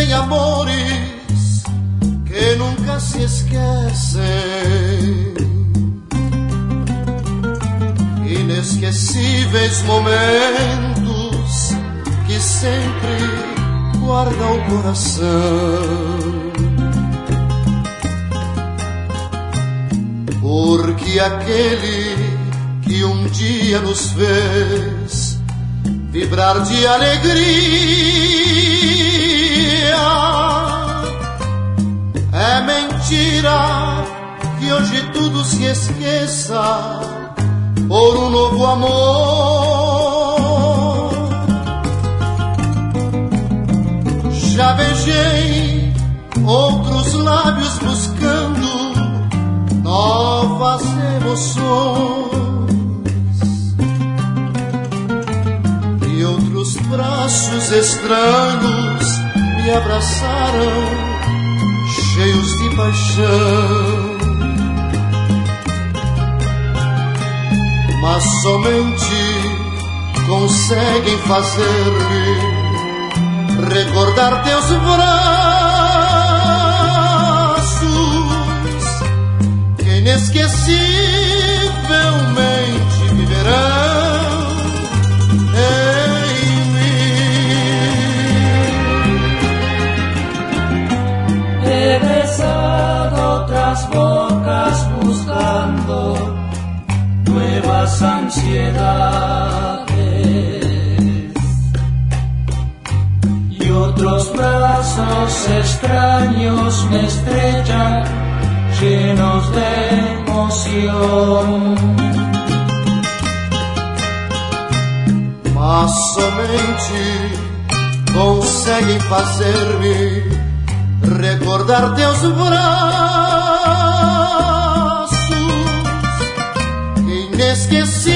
Existem amores que nunca se esquecem, inesquecíveis momentos que sempre guarda o coração. Porque aquele que um dia nos fez vibrar de alegria, é mentira que hoje tudo se esqueça por um novo amor. Já beijei outros lábios buscando novas emoções, e outros braços estranhos me abraçaram, cheios de paixão. Mas somente conseguem fazer-me recordar teus braços, que inesquecivelmente viverão em mim. He besado otras bocas buscando nuevas ansiedades, y otros brazos extraños me estrechan, llenos de emoción. Mas somente conseguem fazer-me recordar teus braços, que inesquecíveis